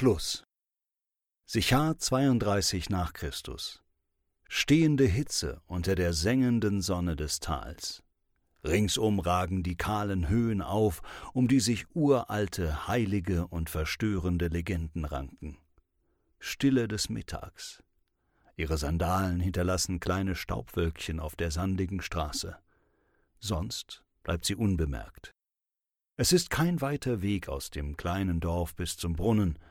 Schluss. Sichar 32 nach Christus. Stehende Hitze unter der sengenden Sonne des Tals. Ringsum ragen die kahlen Höhen auf, um die sich uralte, heilige und verstörende Legenden ranken. Stille des Mittags. Ihre Sandalen hinterlassen kleine Staubwölkchen auf der sandigen Straße. Sonst bleibt sie unbemerkt. Es ist kein weiter Weg aus dem kleinen Dorf bis zum Brunnen,